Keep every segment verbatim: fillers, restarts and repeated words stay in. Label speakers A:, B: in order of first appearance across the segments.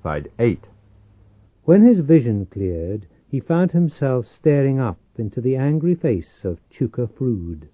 A: Side eight.
B: When his vision cleared, he found himself staring up into the angry face of Chuka Frood.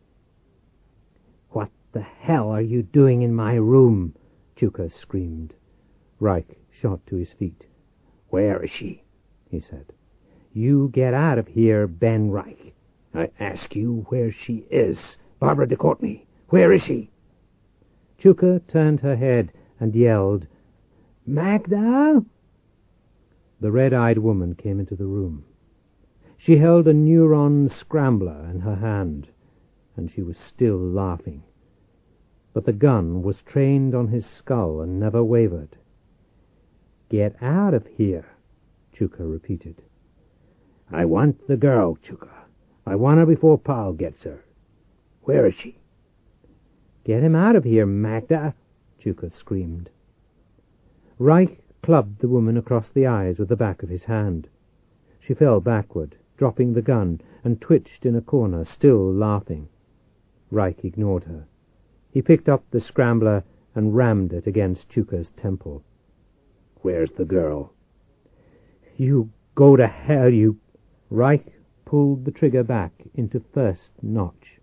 B: "What the hell are you doing in my room?" Chuka screamed. Reich shot to his feet. "Where is she?" he said. "You get out of here, Ben Reich. I ask you where she is. Barbara de Courtney, where is she?" Chuka turned her head and yelled, "Magda!" The red-eyed woman came into the room. She held a neuron scrambler in her hand, and she was still laughing. But the gun was trained on his skull and never wavered. "Get out of here," Chuka repeated. "I want the girl, Chuka. I want her before Paul gets her. Where is she?" "Get him out of here, Magda!" Chuka screamed. Reich clubbed the woman across the eyes with the back of his hand. She fell backward, dropping the gun, and twitched in a corner, still laughing. Reich ignored her. He picked up the scrambler and rammed it against Chuka's temple. "Where's the girl?" "You go to hell, you..." Reich pulled the trigger back into first notch.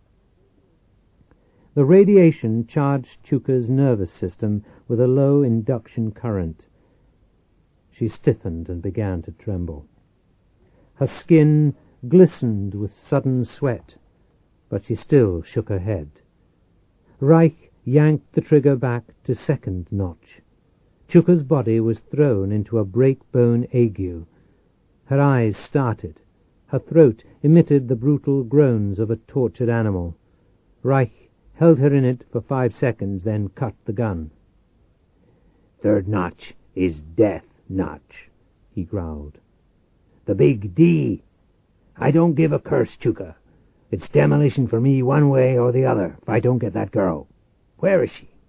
B: The radiation charged Chuka's nervous system with a low induction current. She stiffened and began to tremble. Her skin glistened with sudden sweat, but she still shook her head. Reich yanked the trigger back to second notch. Chuka's body was thrown into a break-bone ague. Her eyes started. Her throat emitted the brutal groans of a tortured animal. Reich held her in it for five seconds, then cut the gun. "Third notch is death notch," he growled. "The big D. I don't give a curse, Chuka. It's demolition for me one way or the other if I don't get that girl. Where is she?"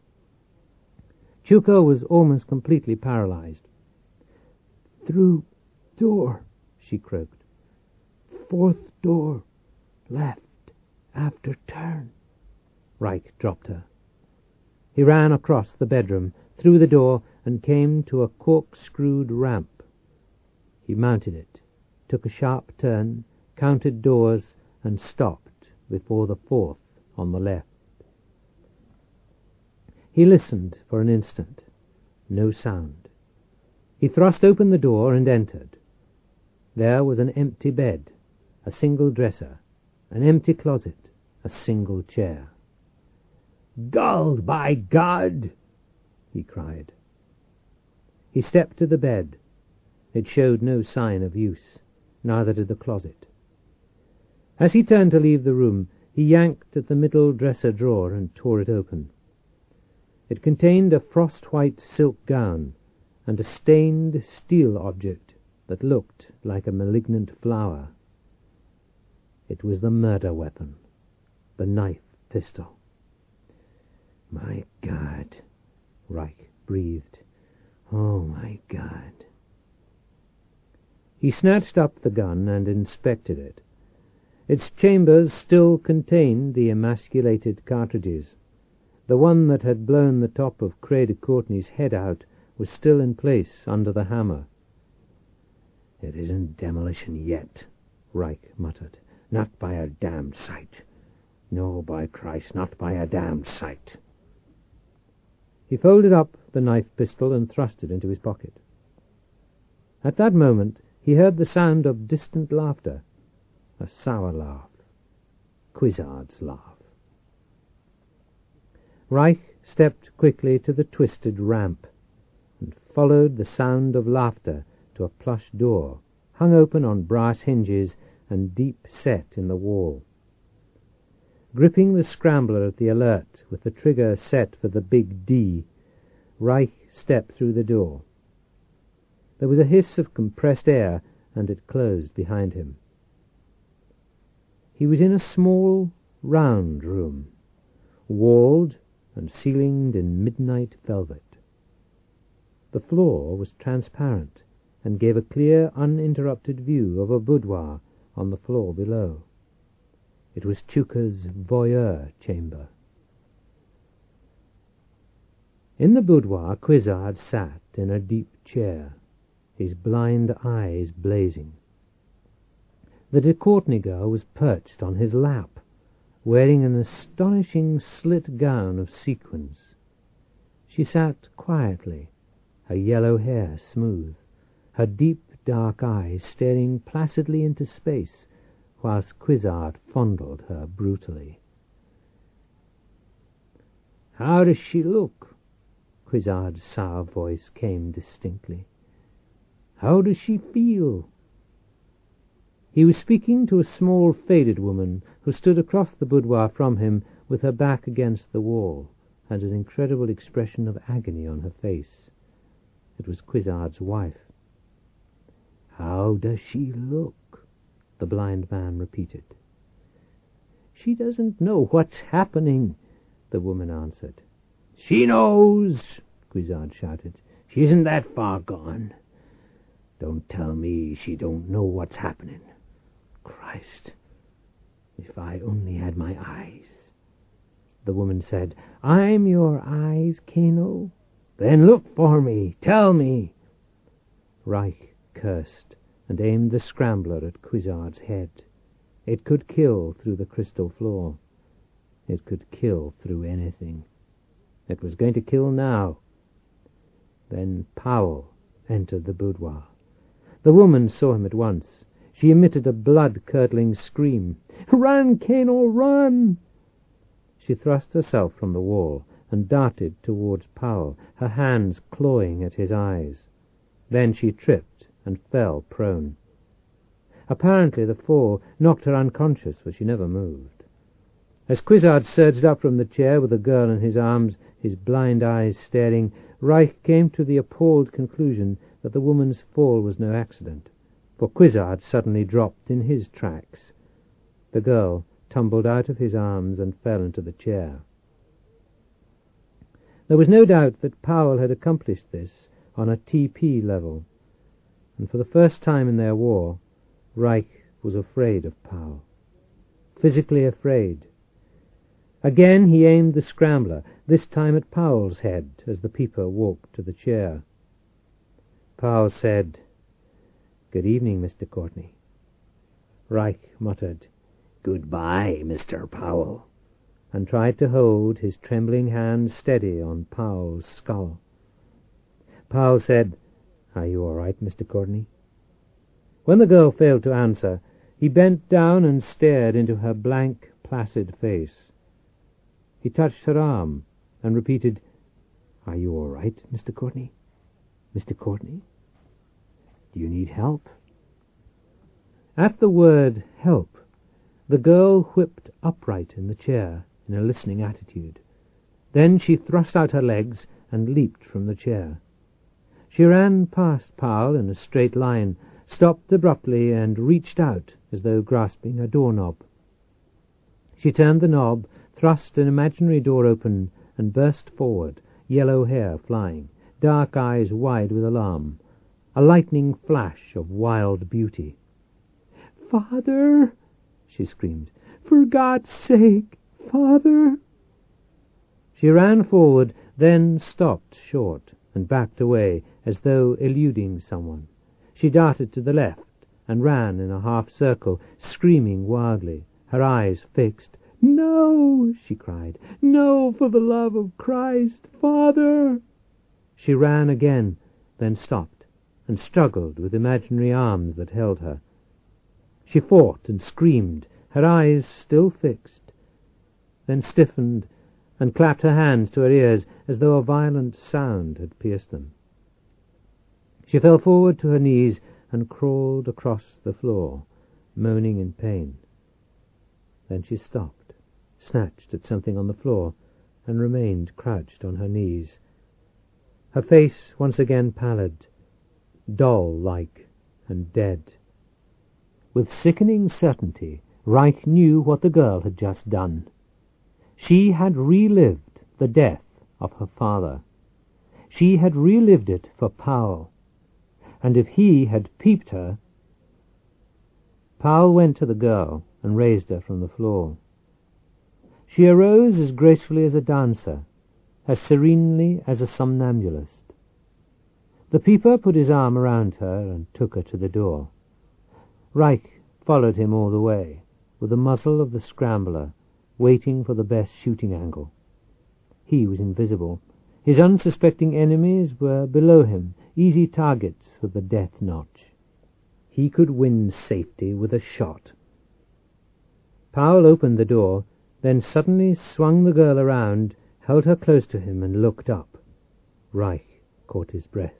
B: Chuka was almost completely paralyzed. "Through door," she croaked. "Fourth door, left, after turn." Reich dropped her. He ran across the bedroom, through the door, and came to a corkscrewed ramp. He mounted it, took a sharp turn, counted doors, and stopped before the fourth on the left. He listened for an instant. No sound. He thrust open the door and entered. There was an empty bed, a single dresser, an empty closet, a single chair. "Gulled, by God!" he cried. He stepped to the bed. It showed no sign of use, neither did the closet. As he turned to leave the room, he yanked at the middle dresser drawer and tore it open. It contained a frost-white silk gown and a stained steel object that looked like a malignant flower. It was the murder weapon, the knife pistol. "My God," Reich breathed. "Oh, my God." He snatched up the gun and inspected it. Its chambers still contained the emasculated cartridges. The one that had blown the top of Cray de Courtney's head out was still in place under the hammer. "It isn't demolition yet," Reich muttered. "Not by a damned sight. No, by Christ, not by a damned sight." He folded up the knife pistol and thrust it into his pocket. At that moment he heard the sound of distant laughter, a sour laugh, Quizard's laugh. Reich stepped quickly to the twisted ramp and followed the sound of laughter to a plush door, hung open on brass hinges and deep set in the wall. Gripping the scrambler at the alert with the trigger set for the big D, Reich stepped through the door. There was a hiss of compressed air, and it closed behind him. He was in a small, round room, walled and ceilinged in midnight velvet. The floor was transparent and gave a clear, uninterrupted view of a boudoir on the floor below. It was Chuka's voyeur chamber. In the boudoir, Quizard sat in a deep chair, his blind eyes blazing. The de Courtenay girl was perched on his lap, wearing an astonishing slit gown of sequins. She sat quietly, her yellow hair smooth, her deep dark eyes staring placidly into space, whilst Quizzard fondled her brutally. "How does she look?" Quizzard's sour voice came distinctly. "How does she feel?" He was speaking to a small, faded woman who stood across the boudoir from him with her back against the wall and an incredible expression of agony on her face. It was Quizzard's wife. "How does she look?" the blind man repeated. "She doesn't know what's happening," the woman answered. "She knows," Quizzard shouted. "She isn't that far gone. Don't tell me she don't know what's happening. Christ, if I only had my eyes." The woman said, "I'm your eyes, Kano. Then look for me. Tell me." Reich cursed and aimed the scrambler at Quizzard's head. It could kill through the crystal floor. It could kill through anything. It was going to kill now. Then Powell entered the boudoir. The woman saw him at once. She emitted a blood-curdling scream. "Run, Kano, run!" She thrust herself from the wall and darted towards Powell, her hands clawing at his eyes. Then she tripped and fell prone. Apparently the fall knocked her unconscious, for she never moved. As Quizzard surged up from the chair with the girl in his arms, his blind eyes staring, Reich came to the appalled conclusion that the woman's fall was no accident, for Quizzard suddenly dropped in his tracks. The girl tumbled out of his arms and fell into the chair. There was no doubt that Powell had accomplished this on a T P level, and for the first time in their war, Reich was afraid of Powell. Physically afraid. Again he aimed the scrambler, this time at Powell's head, as the peeper walked to the chair. Powell said, "Good evening, Mister Courtenay." Reich muttered, "Goodbye, Mister Powell," and tried to hold his trembling hand steady on Powell's skull. Powell said, "Are you all right, Mister Courtenay?" When the girl failed to answer, he bent down and stared into her blank, placid face. He touched her arm and repeated, "Are you all right, Mister Courtenay? Mister Courtenay? Do you need help?" At the word "help," the girl whipped upright in the chair in a listening attitude. Then she thrust out her legs and leaped from the chair. She ran past Powell in a straight line, stopped abruptly, and reached out as though grasping a doorknob. She turned the knob, thrust an imaginary door open, and burst forward, yellow hair flying, dark eyes wide with alarm, a lightning flash of wild beauty. "Father!" she screamed. "For God's sake, Father!" She ran forward, then stopped short and backed away as though eluding someone. She darted to the left and ran in a half-circle, screaming wildly, her eyes fixed. "No!" she cried. "No, for the love of Christ, Father!" She ran again, then stopped, and struggled with imaginary arms that held her. She fought and screamed, her eyes still fixed, then stiffened and clapped her hands to her ears as though a violent sound had pierced them. She fell forward to her knees and crawled across the floor, moaning in pain. Then she stopped, snatched at something on the floor, and remained crouched on her knees. Her face once again pallid, doll-like and dead. With sickening certainty, Reich knew what the girl had just done. She had relived the death of her father. She had relived it for Powell. And if he had peeped her... Powell went to the girl and raised her from the floor. She arose as gracefully as a dancer, as serenely as a somnambulist. The peeper put his arm around her and took her to the door. Reich followed him all the way, with the muzzle of the scrambler, waiting for the best shooting angle. He was invisible. His unsuspecting enemies were below him, easy targets for the death notch. He could win safety with a shot. Powell opened the door, then suddenly swung the girl around, held her close to him, and looked up. Reich caught his breath.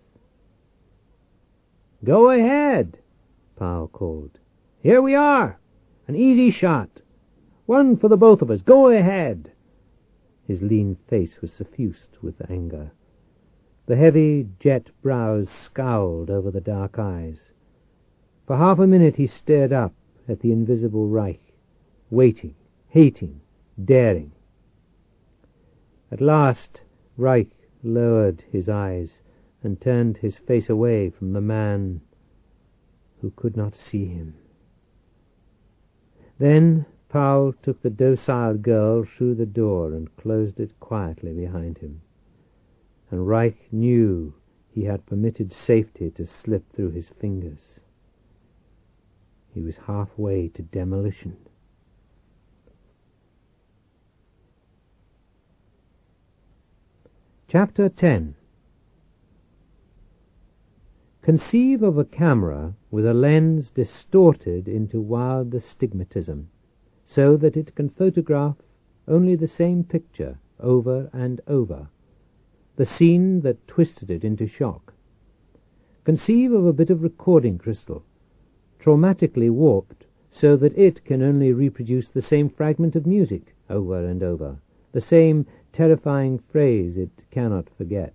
B: "Go ahead," Powell called. "Here we are. An easy shot. One for the both of us. Go ahead." His lean face was suffused with anger. The heavy jet brows scowled over the dark eyes. For half a minute he stared up at the invisible Reich, waiting, hating, daring. At last Reich lowered his eyes and turned his face away from the man who could not see him. Then Powell took the docile girl through the door and closed it quietly behind him. And Reich knew he had permitted safety to slip through his fingers. He was halfway to demolition. Chapter ten. Conceive of a camera with a lens distorted into wild astigmatism, so that it can photograph only the same picture over and over, the scene that twisted it into shock. Conceive of a bit of recording crystal, traumatically warped so that it can only reproduce the same fragment of music over and over, the same terrifying phrase it cannot forget.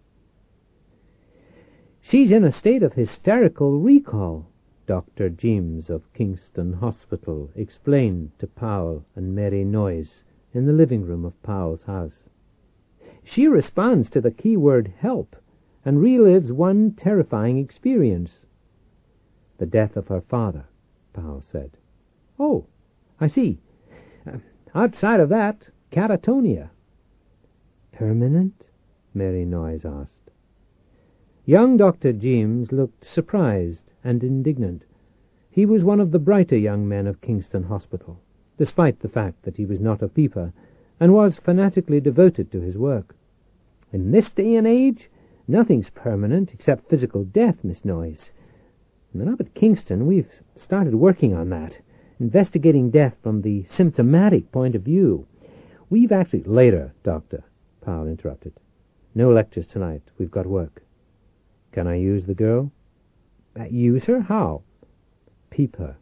B: "She's in a state of hysterical recall," Doctor Jeames of Kingston Hospital explained to Powell and Mary Noyes in the living room of Powell's house. "She responds to the keyword help and relives one terrifying experience." "The death of her father," Powell said. "Oh, I see. Uh, outside of that, catatonia." "Permanent?" Mary Noyes asked. Young Doctor Jeames looked surprised and indignant. He was one of the brighter young men of Kingston Hospital, despite the fact that he was not a peeper, and was fanatically devoted to his work. "In this day and age, nothing's permanent except physical death, Miss Noyes. And up at Kingston, we've started working on that, investigating death from the symptomatic point of view. We've actually—" "Later, Doctor," Powell interrupted. "No lectures tonight. We've got work." "Can I use the girl?" Uh, "Use her? How?" "Peep her."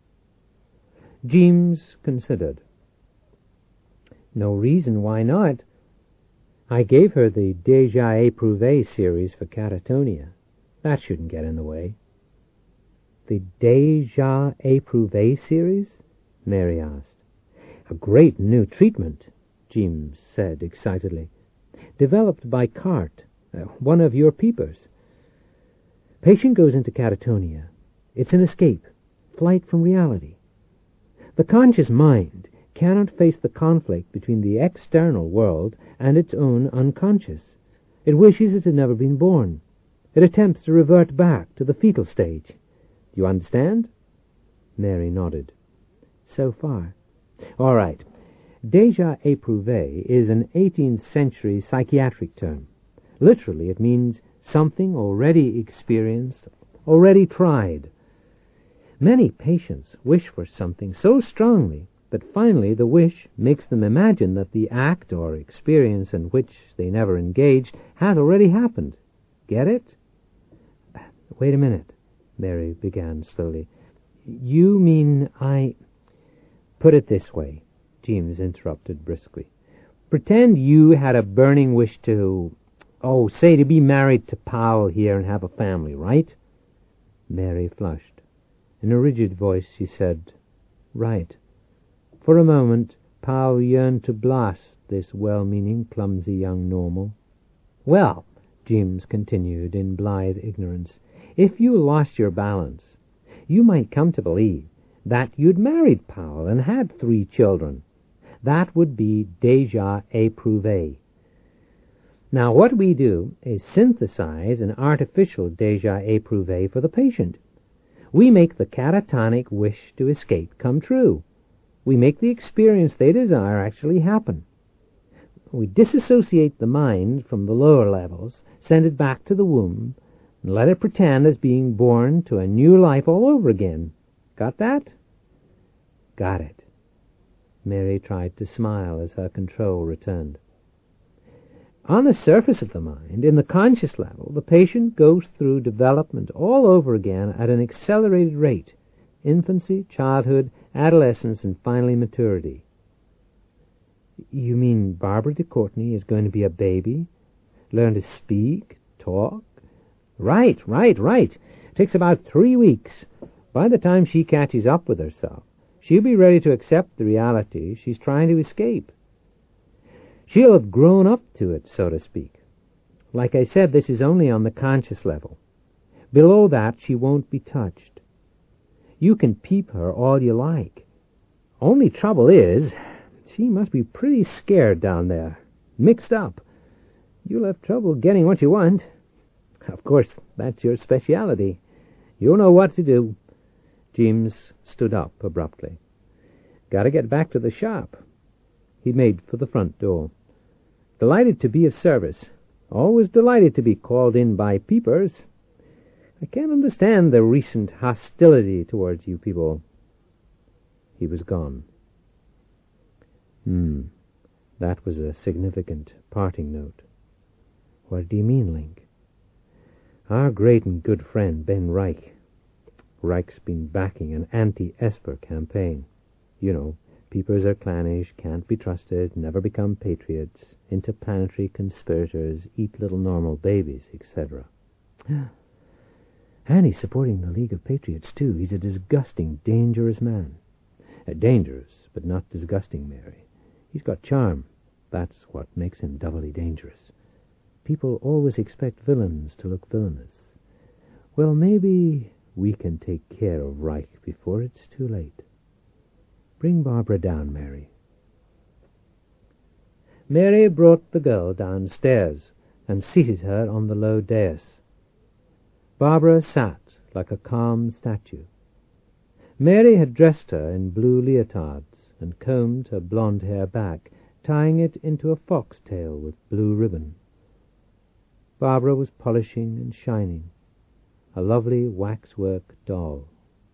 B: Jeames considered. "No reason why not. I gave her the Déjà Éprouvé series for catatonia. That shouldn't get in the way." "The Déjà Éprouvé series?" Mary asked. "A great new treatment," Jeames said excitedly. "Developed by Cart, uh, one of your peepers. Patient goes into catatonia. It's an escape, flight from reality. The conscious mind cannot face the conflict between the external world and its own unconscious. It wishes it had never been born. It attempts to revert back to the fetal stage. Do you understand?" Mary nodded. "So far." "All right. Déjà éprouvé is an eighteenth century psychiatric term. Literally, it means something already experienced, already tried. Many patients wish for something so strongly that finally the wish makes them imagine that the act or experience in which they never engaged has already happened. Get it?" "Wait a minute," Mary began slowly. "You mean I—" "Put it this way," Jeames interrupted briskly. "Pretend you had a burning wish to, oh, say to be married to Powell here and have a family, right?" Mary flushed. In a rigid voice she said, "Right." For a moment, Powell yearned to blast this well-meaning, clumsy young normal. "Well," Jeames continued in blithe ignorance, "if you lost your balance, you might come to believe that you'd married Powell and had three children. That would be déjà éprouvé. Now, what we do is synthesize an artificial déjà éprouvé for the patient. We make the catatonic wish to escape come true. We make the experience they desire actually happen. We disassociate the mind from the lower levels, send it back to the womb, and let it pretend it's being born to a new life all over again. Got that? Got it. Mary tried to smile as her control returned. On the surface of the mind, in the conscious level, the patient goes through development all over again at an accelerated rate. Infancy, childhood, adolescence, and finally maturity. You mean Barbara de Courtenay is going to be a baby? Learn to speak, talk? Right, right, right. It takes about three weeks. By the time she catches up with herself, she'll be ready to accept the reality she's trying to escape. She'll have grown up to it, so to speak. Like I said, this is only on the conscious level. Below that, she won't be touched. You can peep her all you like. Only trouble is, she must be pretty scared down there, mixed up. You'll have trouble getting what you want. Of course, that's your speciality. You'll know what to do. James stood up abruptly. Gotta get back to the shop. He made for the front door. Delighted to be of service. Always delighted to be called in by peepers. I can't understand the recent hostility towards you people. He was gone. Hmm. That was a significant parting note. What do you mean, Link? Our great and good friend, Ben Reich. Reich's been backing an anti-Esper campaign. You know, peepers are clannish, can't be trusted, never become patriots, interplanetary conspirators, eat little normal babies, et cetera. And he's supporting the League of Patriots, too. He's a disgusting, dangerous man. Uh, dangerous, but not disgusting, Mary. He's got charm. That's what makes him doubly dangerous. People always expect villains to look villainous. Well, maybe we can take care of Reich before it's too late. Bring Barbara down, Mary. Mary brought the girl downstairs and seated her on the low dais. Barbara sat like a calm statue. Mary had dressed her in blue leotards and combed her blonde hair back, tying it into a foxtail with blue ribbon. Barbara was polishing and shining, a lovely waxwork doll.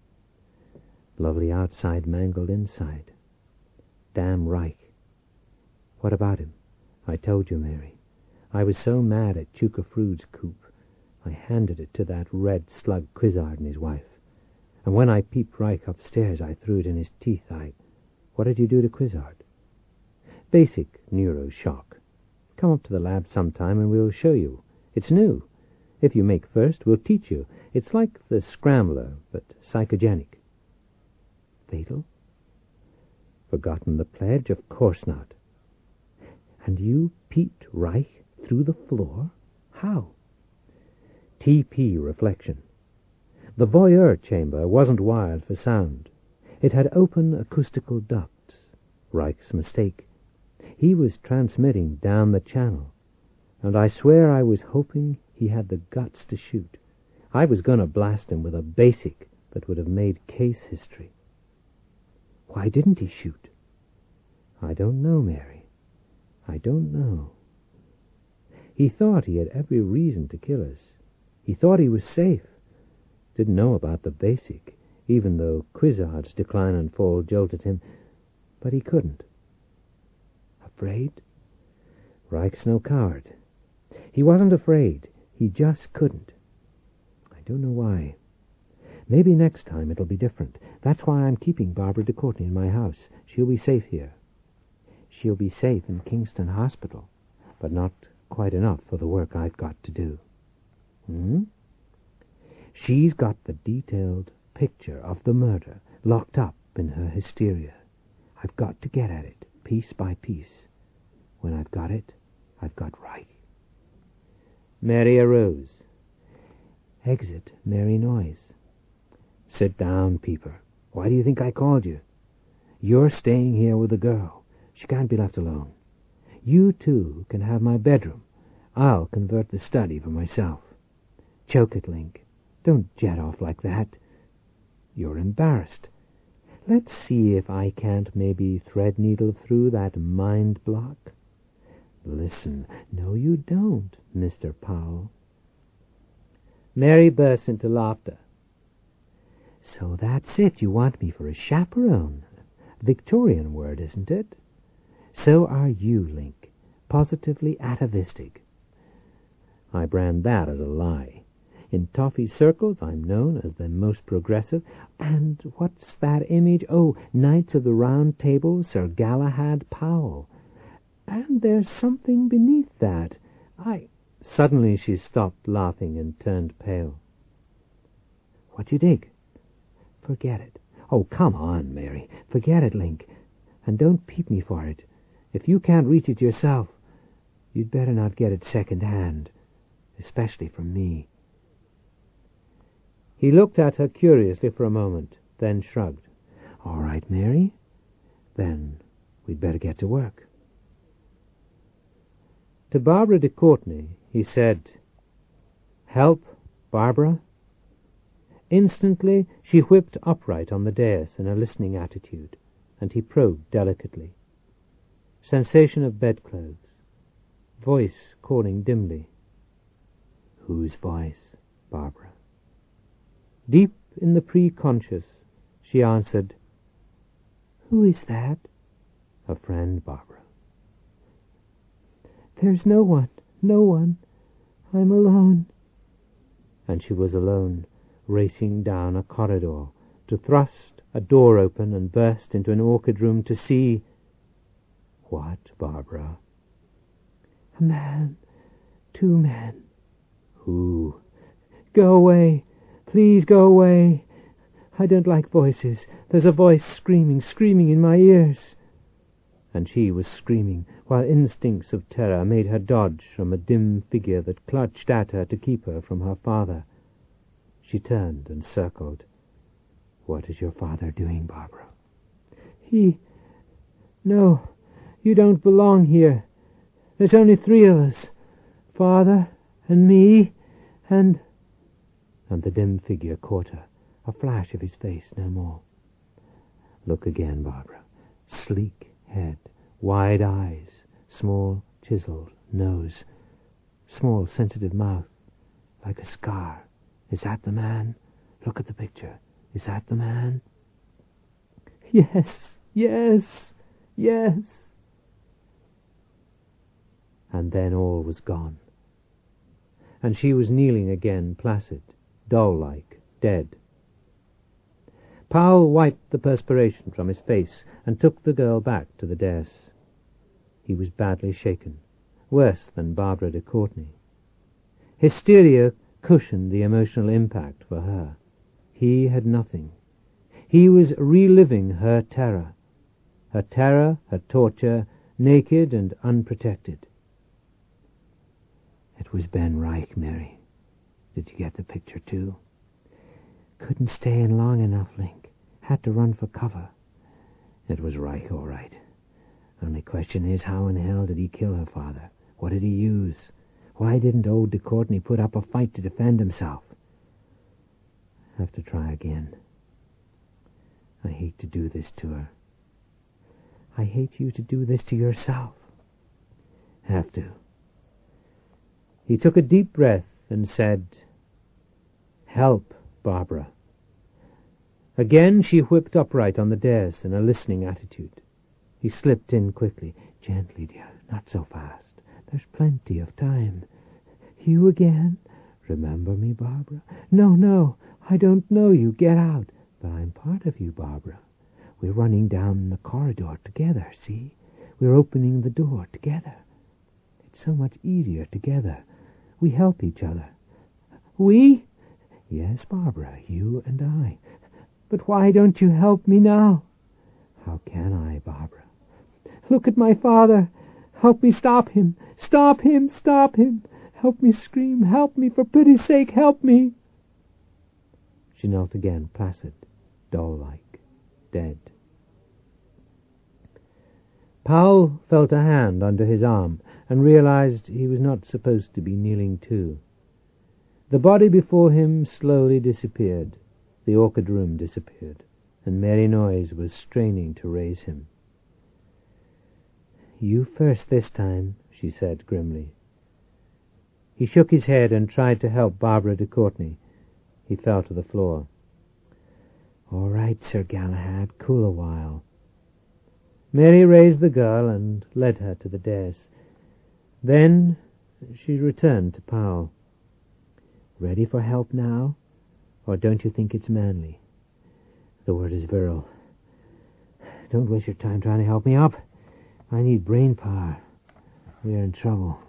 B: Lovely outside, mangled inside. Damn Reich. What about him? I told you, Mary. I was so mad at Chuka Frood's coop, I handed it to that red slug Quizard and his wife. And when I peeped Reich upstairs, I threw it in his teeth. I... What did you do to Quizard? Basic neuroshock. Come up to the lab sometime and we'll show you. It's new. If you make first, we'll teach you. It's like the Scrambler, but psychogenic. Fatal? Forgotten the pledge? Of course not. And you peeped Reich through the floor? How? T P reflection. The voyeur chamber wasn't wired for sound. It had open acoustical ducts. Reich's mistake. He was transmitting down the channel, and I swear I was hoping he had the guts to shoot. I was going to blast him with a basic that would have made case history. Why didn't he shoot? I don't know, Mary. I don't know. He thought he had every reason to kill us. He thought he was safe. Didn't know about the basic, even though Quizard's decline and fall jolted him. But he couldn't. Afraid? Reich's no coward. He wasn't afraid. He just couldn't. I don't know why. Maybe next time it'll be different. That's why I'm keeping Barbara de Courtenay in my house. She'll be safe here. She'll be safe in Kingston Hospital, but not quite enough for the work I've got to do. Hmm? She's got the detailed picture of the murder locked up in her hysteria. I've got to get at it, piece by piece. When I've got it, I've got Reich. Mary arose. Exit Mary Noyes. Sit down, Peeper. Why do you think I called you? You're staying here with the girl. She can't be left alone. You, too, can have my bedroom. I'll convert the study for myself. Choke it, Link. Don't jet off like that. You're embarrassed. Let's see if I can't maybe thread needle through that mind block. Listen. No, you don't, Mister Powell. Mary burst into laughter. So that's it. You want me for a chaperone. Victorian word, isn't it? So are you, Link. Positively atavistic. I brand that as a lie. In toffee circles, I'm known as the most progressive. And what's that image? Oh, Knights of the Round Table, Sir Galahad Powell. And there's something beneath that. I... Suddenly she stopped laughing and turned pale. What you dig? Forget it. Oh, come on, Mary. Forget it, Link. And don't peep me for it. If you can't reach it yourself, you'd better not get it second hand, especially from me. He looked at her curiously for a moment, then shrugged. All right, Mary. Then we'd better get to work. To Barbara de Courtenay, he said, Help, Barbara? Instantly she whipped upright on the dais in a listening attitude, and he probed delicately. Sensation of bedclothes. Voice calling dimly. Whose voice, Barbara? Deep in the pre-conscious, she answered, Who is that? A friend, Barbara. There's no one, no one. I'm alone. And she was alone, racing down a corridor, to thrust a door open and burst into an orchid room to see... What, Barbara? A man. Two men. Who? Go away. Please go away. I don't like voices. There's a voice screaming, screaming in my ears. And she was screaming, while instincts of terror made her dodge from a dim figure that clutched at her to keep her from her father. She turned and circled. What is your father doing, Barbara? He... No, you don't belong here. There's only three of us. Father, and me, and... And the dim figure caught her, a flash of his face, no more. Look again, Barbara. Sleek head, wide eyes, small, chiseled nose, small, sensitive mouth, like a scar. Is that the man? Look at the picture. Is that the man? Yes, yes, yes. And then all was gone. And she was kneeling again, placid, dull-like, dead. Powell wiped the perspiration from his face and took the girl back to the dais. He was badly shaken, worse than Barbara de Courtenay. Hysteria cushioned the emotional impact for her. He had nothing. He was reliving her terror. Her terror, her torture, naked and unprotected. It was Ben Reich, Mary. Did you get the picture too? Couldn't stay in long enough, Link. Had to run for cover. It was Reich, all right. Only question is, how in hell did he kill her father? What did he use? Why didn't old de Courtenay put up a fight to defend himself? Have to try again. I hate to do this to her. I hate you to do this to yourself. Have to. He took a deep breath and said, Help, Barbara. Again she whipped upright on the dais in a listening attitude. He slipped in quickly. Gently, dear, not so fast. There's plenty of time. You again? Remember me, Barbara? No, no, I don't know you. Get out. But I'm part of you, Barbara. We're running down the corridor together, see? We're opening the door together. It's so much easier together. We help each other. We? Yes, Barbara, you and I. But why don't you help me now? How can I, Barbara? Look at my father. Help me stop him. Stop him, stop him. Help me scream. Help me, for pity's sake, help me. She knelt again, placid, doll-like, dead. Powell felt a hand under his arm and realized he was not supposed to be kneeling too. The body before him slowly disappeared, the orchid room disappeared, and Mary Noyes was straining to raise him. "You first this time," she said grimly. He shook his head and tried to help Barbara de Courtenay. He fell to the floor. "All right, Sir Galahad, cool a while." Mary raised the girl and led her to the dais. Then she returned to Powell. "Ready for help now? Or don't you think it's manly?" "The word is virile. Don't waste your time trying to help me up. I need brain power. We are in trouble."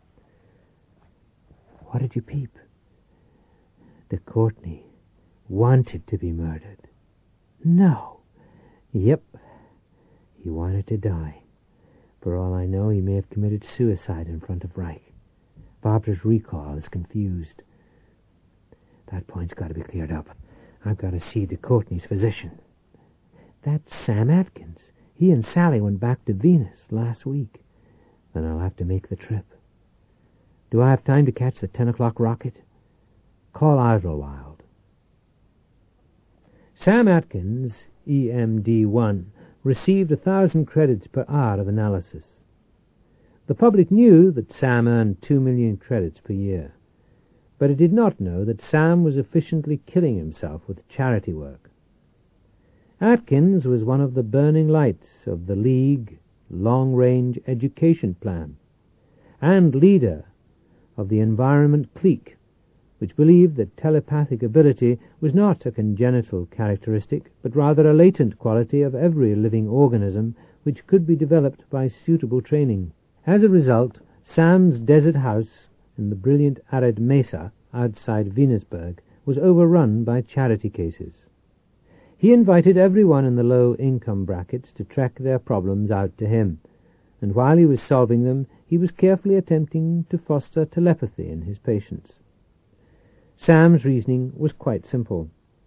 B: "What did you peep?" "De Courtenay wanted to be murdered." "No." "Yep. He wanted to die. For all I know, he may have committed suicide in front of Reich. Barbara's recall is confused. That point's got to be cleared up. I've got to see de Courtenay's physician." "That's Sam Atkins. He and Sally went back to Venus last week." "Then I'll have to make the trip. Do I have time to catch the ten o'clock rocket?" "Call Idlewild." Sam Atkins, E M D one, received a thousand credits per hour of analysis. The public knew that Sam earned two million credits per year, but it did not know that Sam was efficiently killing himself with charity work. Atkins was one of the burning lights of the League long-range education plan, and leader of the environment clique, which believed that telepathic ability was not a congenital characteristic, but rather a latent quality of every living organism which could be developed by suitable training. As a result, Sam's desert house in the brilliant arid mesa outside Venusberg was overrun by charity cases. He invited everyone in the low-income brackets to trek their problems out to him, and while he was solving them, he was carefully attempting to foster telepathy in his patients. Sam's reasoning was quite simple.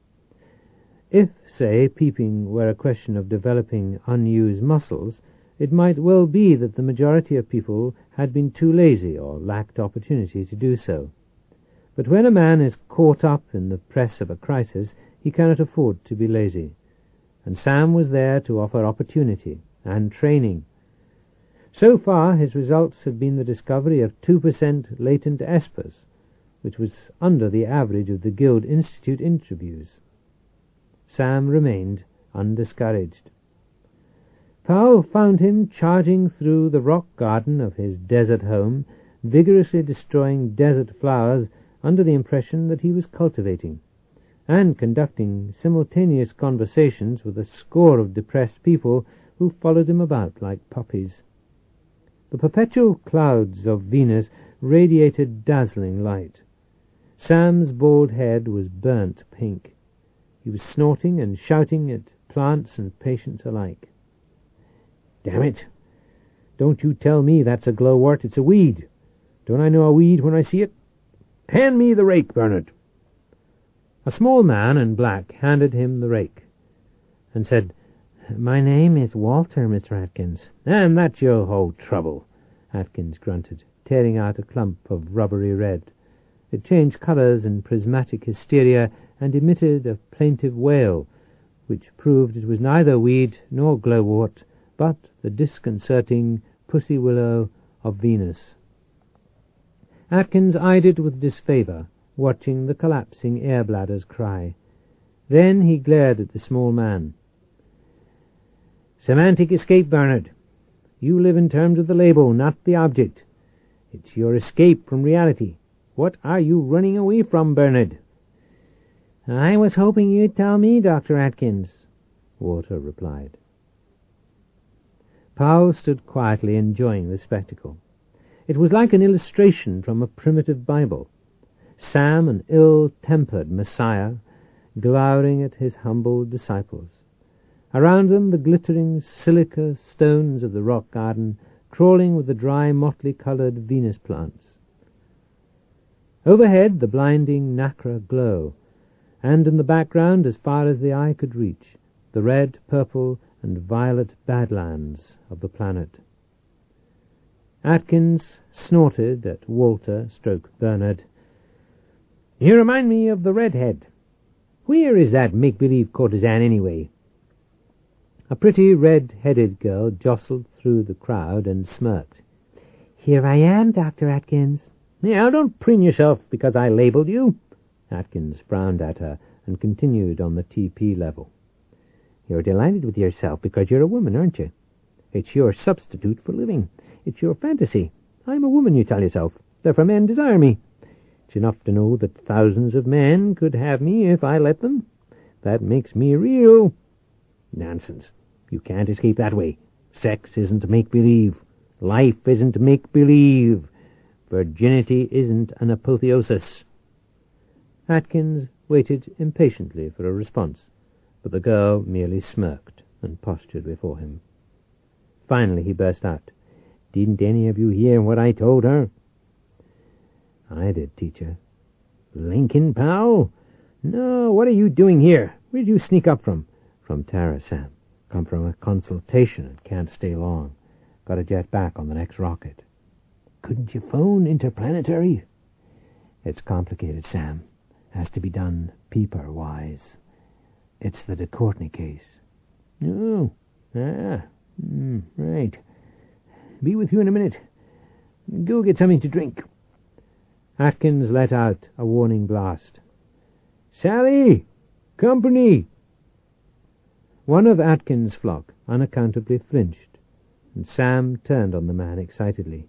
B: If, say, peeping were a question of developing unused muscles, it might well be that the majority of people had been too lazy or lacked opportunity to do so. But when a man is caught up in the press of a crisis, he cannot afford to be lazy, and Sam was there to offer opportunity and training. So far, his results had been the discovery of two percent latent espers, which was under the average of the Guild Institute interviews. Sam remained undiscouraged. Powell found him charging through the rock garden of his desert home, vigorously destroying desert flowers under the impression that he was cultivating, and conducting simultaneous conversations with a score of depressed people who followed him about like puppies. The perpetual clouds of Venus radiated dazzling light. Sam's bald head was burnt pink. He was snorting and shouting at plants and patients alike. "Damn it! Don't you tell me that's a glowwort, it's a weed. Don't I know a weed when I see it? Hand me the rake, Bernard." A small man in black handed him the rake and said, "My name is Walter, Mister Atkins." "And that's your whole trouble," Atkins grunted, tearing out a clump of rubbery red. It changed colours in prismatic hysteria and emitted a plaintive wail, which proved it was neither weed nor glowwort, but the disconcerting pussy willow of Venus. Atkins eyed it with disfavour, watching the collapsing air bladders cry. Then he glared at the small man. "Semantic escape, Bernard. You live in terms of the label, not the object. It's your escape from reality. What are you running away from, Bernard?" "I was hoping you'd tell me, Doctor Atkins," Walter replied. Powell stood quietly enjoying the spectacle. It was like an illustration from a primitive Bible. Sam, an ill-tempered messiah, glowering at his humble disciples. Around them the glittering silica stones of the rock garden, crawling with the dry, motley-coloured Venus plants. Overhead the blinding nacre glow, and in the background, as far as the eye could reach, the red, purple, and violet badlands of the planet. Atkins snorted at Walter stroke Bernard. You remind me of the redhead. Where is that make-believe courtesan anyway? A pretty red-headed girl jostled through the crowd and smirked. Here I am, Doctor Atkins. Now, don't preen yourself because I labelled you. Atkins frowned at her and continued on the T P level. You're delighted with yourself because you're a woman, aren't you? It's your substitute for living. It's your fantasy. I'm a woman, you tell yourself. Therefore men desire me. It's enough to know that thousands of men could have me if I let them. That makes me real. Nonsense. You can't escape that way. Sex isn't make-believe. Life isn't make-believe. Virginity isn't an apotheosis. Atkins waited impatiently for a response, but the girl merely smirked and postured before him. Finally he burst out, Didn't any of you hear what I told her? I did, teacher. Lincoln, pal? No, what are you doing here? Where did you sneak up from? From Tara, Sam. Come from a consultation and can't stay long. Got to jet back on the next rocket. Couldn't you phone Interplanetary? It's complicated, Sam. Has to be done peeper-wise. It's the de Courtney case. Oh, ah, mm, right. Be with you in a minute. Go get something to drink. Atkins let out a warning blast. Sally! Company! One of Atkins' flock unaccountably flinched, and Sam turned on the man excitedly.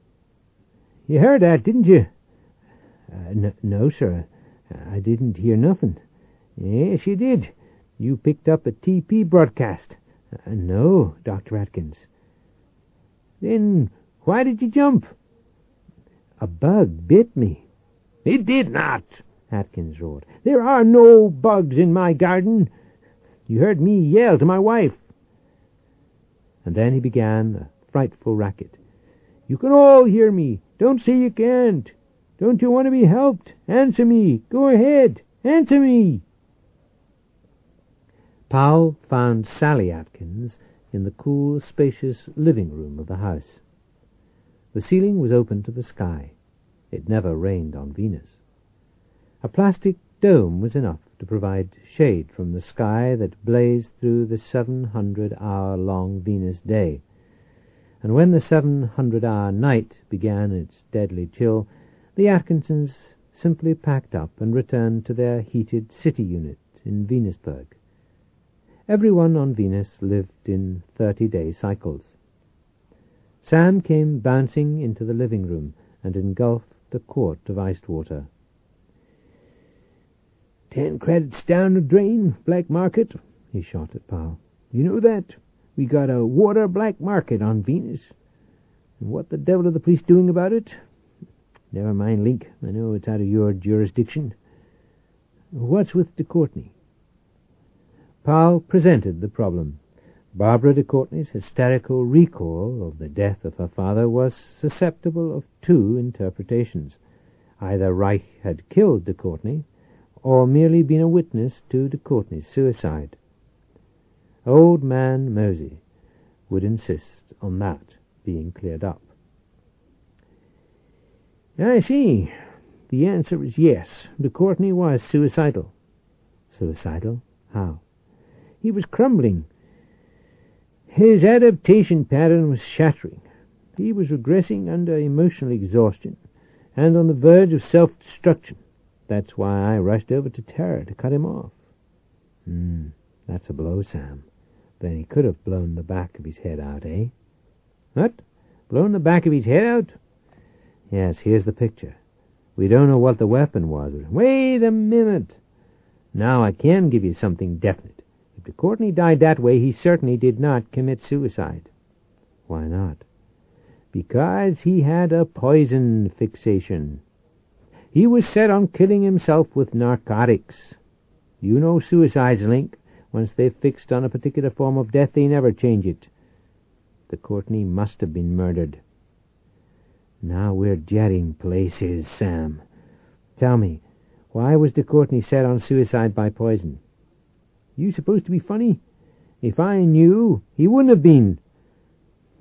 B: You heard that, didn't you? Uh, n- no, sir. I didn't hear nothing. Yes, you did. You picked up a T P broadcast. Uh, no, Doctor Atkins. Then why did you jump? A bug bit me. It did not, Atkins roared. There are no bugs in my garden. You heard me yell to my wife. And then he began a frightful racket. You can all hear me. Don't say you can't. Don't you want to be helped? Answer me. Go ahead. Answer me. Powell found Sally Atkins in the cool, spacious living room of the house. The ceiling was open to the sky. It never rained on Venus. A plastic dome was enough to provide shade from the sky that blazed through the seven hundred hour long Venus day. And when the seven hundred hour night began its deadly chill, the Atkinsons simply packed up and returned to their heated city unit in Venusberg. Everyone on Venus lived in thirty-day cycles. Sam came bouncing into the living room and engulfed a quart of iced water. Ten credits down the drain, black market, he shot at Powell. You know that? We got a water black market on Venus. And what the devil are the police doing about it? Never mind, Link. I know it's out of your jurisdiction. What's with de Courtney? Powell presented the problem. Barbara de Courtney's hysterical recall of the death of her father was susceptible of two interpretations. Either Reich had killed de Courtney, or merely been a witness to de Courtney's suicide. Old man Mosey would insist on that being cleared up. I see. The answer is yes. De Courtney was suicidal. Suicidal? How? He was crumbling. His adaptation pattern was shattering. He was regressing under emotional exhaustion and on the verge of self-destruction. That's why I rushed over to Tara to cut him off. Hmm, that's a blow, Sam. Then he could have blown the back of his head out, eh? What? Blown the back of his head out? Yes, here's the picture. We don't know what the weapon was. Wait a minute. Now I can give you something definite. If de Courtney died that way, he certainly did not commit suicide. Why not? Because he had a poison fixation. He was set on killing himself with narcotics. You know suicide's, Link. Once they've fixed on a particular form of death, they never change it. De Courtney must have been murdered. Now we're jetting places, Sam. Tell me, why was de Courtney set on suicide by poison? You supposed to be funny? If I knew, he wouldn't have been.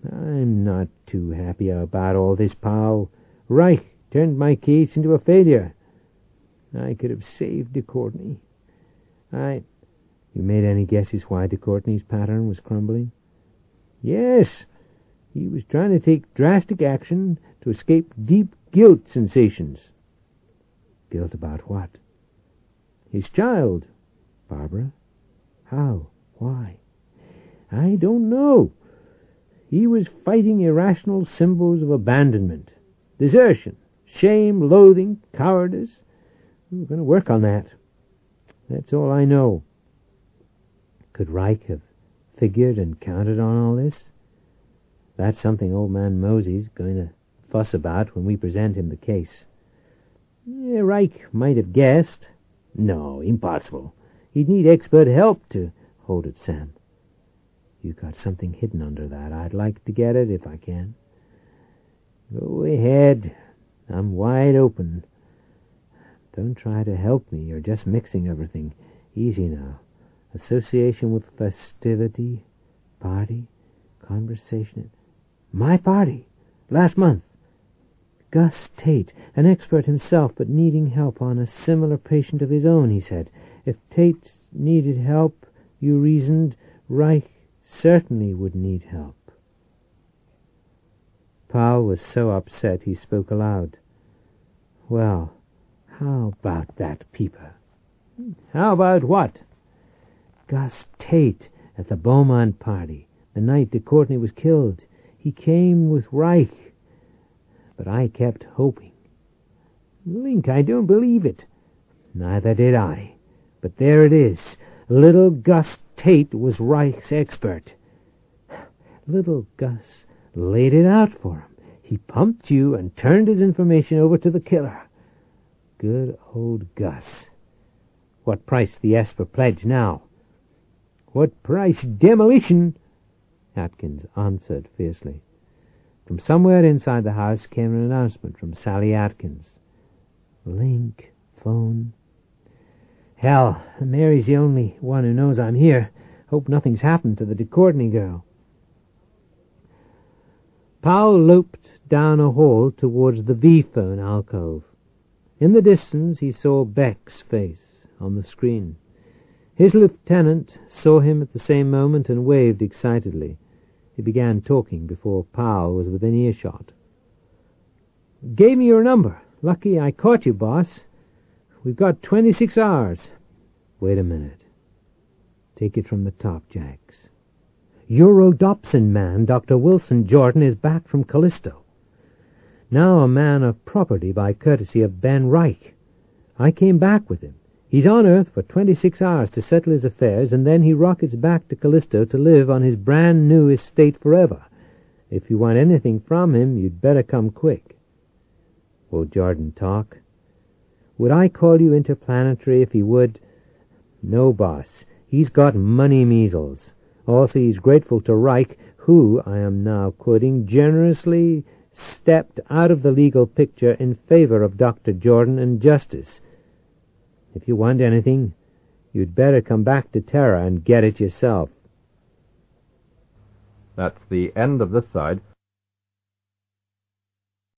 B: I'm not too happy about all this, pal. Reich turned my case into a failure. I could have saved de Courtenay. I... You made any guesses why de Courtenay's pattern was crumbling? Yes. He was trying to take drastic action to escape deep guilt sensations. Guilt about what? His child. Barbara? How? Why? I don't know. He was fighting irrational symbols of abandonment, desertion, shame, loathing, cowardice. We're going to work on that. That's all I know. Could Reich have figured and counted on all this? That's something old man Mosey's going to fuss about when we present him the case. Yeah, Reich might have guessed. No, impossible. He'd need expert help to... Hold it, Sam. You've got something hidden under that. I'd like to get it if I can. Go ahead. I'm wide open. Don't try to help me. You're just mixing everything. Easy now. Association with festivity, party, conversation. My party, last month. Gus Tate, an expert himself, but needing help on a similar patient of his own, he said. If Tate needed help, you reasoned, Reich certainly would need help. Powell was so upset he spoke aloud. Well, how about that, Peeper? How about what? Gus Tate at the Beaumont party, the night de Courtenay was killed. He came with Reich, but I kept hoping. Link, I don't believe it. Neither did I. But there it is. Little Gus Tate was Reich's expert. Little Gus laid it out for him. He pumped you and turned his information over to the killer. Good old Gus. What price the Esper pledge now? What price demolition? Atkins answered fiercely. From somewhere inside the house came an announcement from Sally Atkins. Link, phone. Hell, Mary's the only one who knows I'm here. Hope nothing's happened to the de Courtenay girl. Powell loped down a hall towards the V-phone alcove. In the distance he saw Beck's face on the screen. His lieutenant saw him at the same moment and waved excitedly. He began talking before Powell was within earshot. Gave me your number. Lucky I caught you, boss. We've got twenty-six hours. Wait a minute. Take it from the top, Jax. Your Rhodopsin man, Doctor Wilson Jordan, is back from Callisto. Now a man of property by courtesy of Ben Reich. I came back with him. He's on Earth for twenty-six hours to settle his affairs, and then he rockets back to Callisto to live on his brand-new estate forever. If you want anything from him, you'd better come quick. Will Jordan talk? Would I call you interplanetary if he would? No, boss. He's got money measles. Also, he's grateful to Reich, who, I am now quoting, generously stepped out of the legal picture in favor of Doctor Jordan and justice. If you want anything, you'd better come back to Terra and get it yourself.
A: That's the end of this side.